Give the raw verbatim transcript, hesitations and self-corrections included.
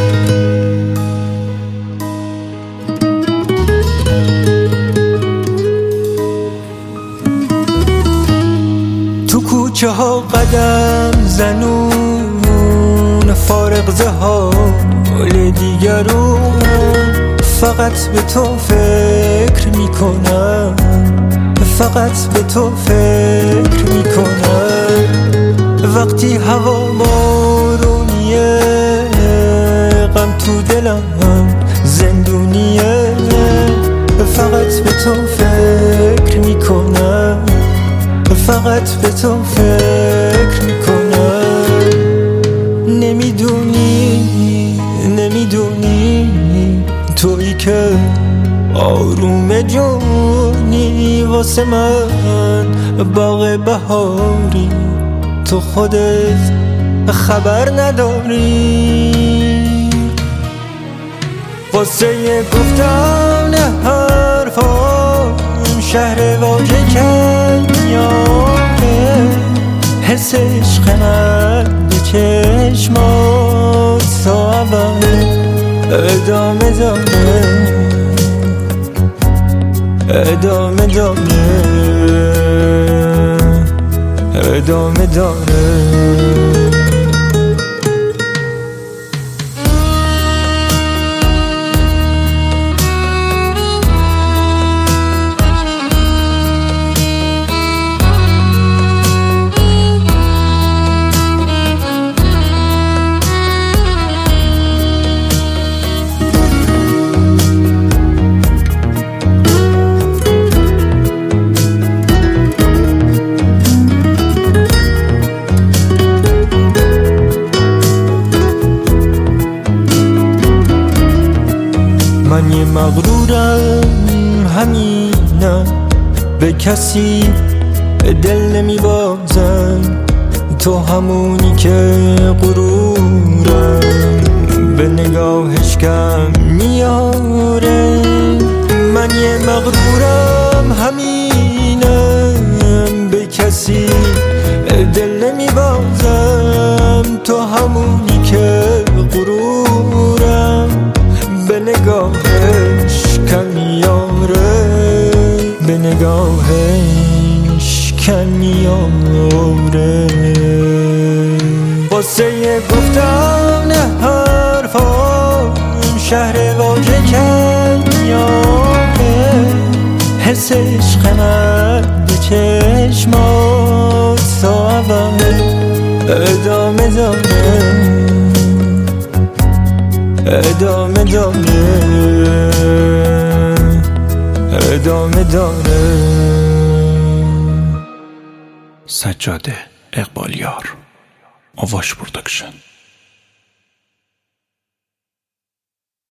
تو کوچه ها قدم زنون فارغ زحال دیگرون، فقط به تو فکر میکنم، فقط به تو فکر میکنم. وقتی هوا بارونیه غم تو دلم زندونیه، فقط به تو فکر میکنم، فقط به تو فکر میکنم. نمیدونی نمیدونی تویی که آروم جونی، واسه من باغ بهاری تو خودت خبر نداری. واسه گفتن حرفام شهر واژه کنیامه، حس عشق من به چشمات صعبه ادامه داره، ادامه داره، ادامه داره. من یه مغرورم همینم، به کسی دل نمیبازم، تو همونی که غرورم به نگاهش کم میاره. من یه مغرورم همینم، به کسی دل نمیبازم، تو همونی که غرورم به نگاهش کم میاره، به نگاهش کم میاره. واسه گفتن حرفام شهر واژه کنیامه، حس عشق من به چشمات صعبه ادامه داره، ادامه داره، ادامه داره. سجاده اقبالیار، آواش پروداکشن.